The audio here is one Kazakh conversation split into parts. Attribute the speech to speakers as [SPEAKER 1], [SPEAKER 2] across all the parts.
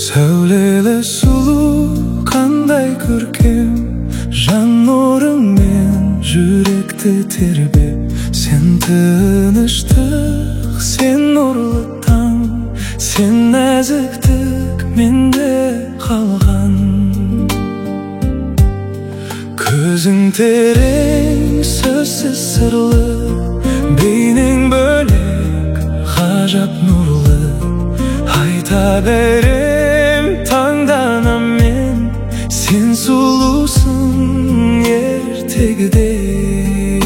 [SPEAKER 1] Сөйлелі сұлу қандай көркем, жан нұрыңмен жүректі тербеп. Сен тыныштық, сен нұрлы таң, сен нәзіктік менде қалған. Көзің терең, сөзсіз сырлы, бейнең бөлек, ғажап нұрлы. Айта берем таңданам мен, сен сұлусың ертегідей.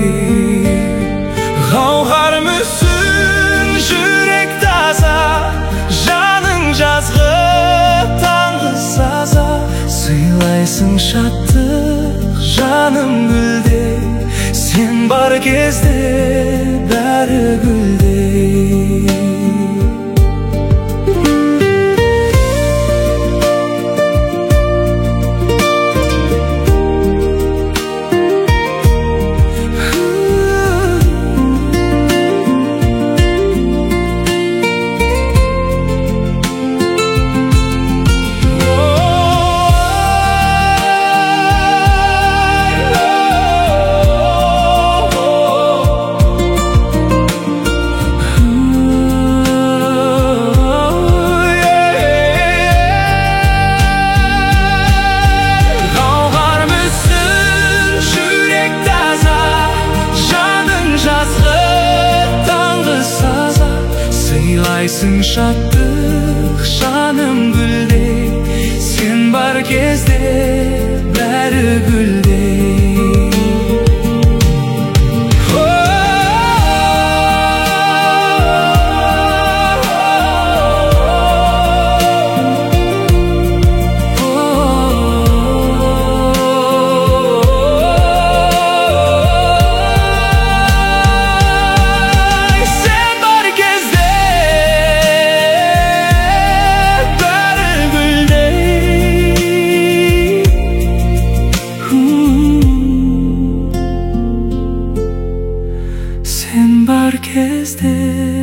[SPEAKER 1] Гауһар мүсін жүрек таза, жаның жазғы таңғы саза. Сыйлайсың шаттық жаным гүлдей, сен бар кезде бәрі гүлдей. Сыйлайсың шаттық жаным гүлдей, сен бар кезде бәрі гүлдей. Sen бар кезде